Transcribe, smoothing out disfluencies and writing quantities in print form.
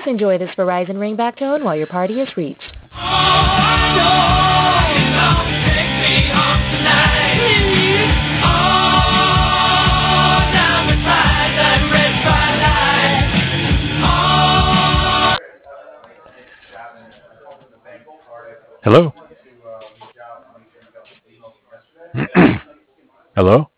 enjoy this Verizon ringback tone while your party is reached. Hello? Hello?